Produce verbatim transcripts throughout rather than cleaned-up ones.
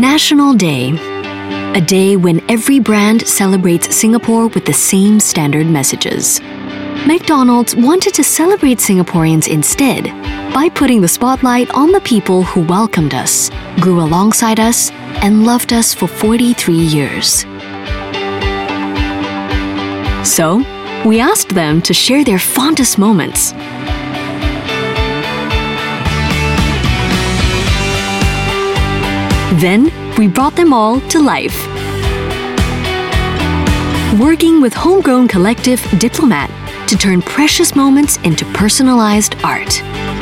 National Day. A day when every brand celebrates Singapore with the same standard messages. McDonald's wanted to celebrate Singaporeans instead by putting the spotlight on the people who welcomed us, grew alongside us, and loved us for forty-three years. So, we asked them to share their fondest moments. Then, we brought them all to life. Working with homegrown collective Diplomat to turn precious moments into personalized art.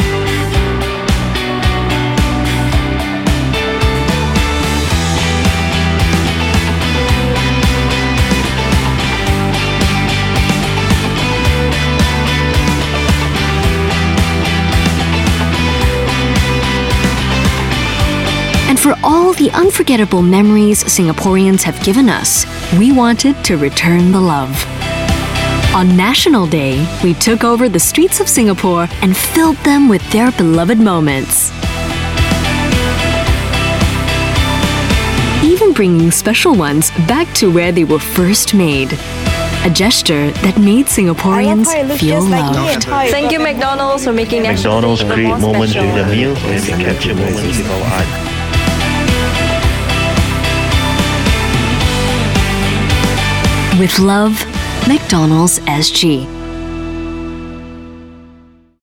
And for all the unforgettable memories Singaporeans have given us, we wanted to return the love. On National Day, we took over the streets of Singapore and filled them with their beloved moments. Even bringing special ones back to where they were first made. A gesture that made Singaporeans feel loved. Thank you, McDonald's, for making National McDonald's Day create more moments special. during the meal and they capture moments with our art. With love, McDonald's S G.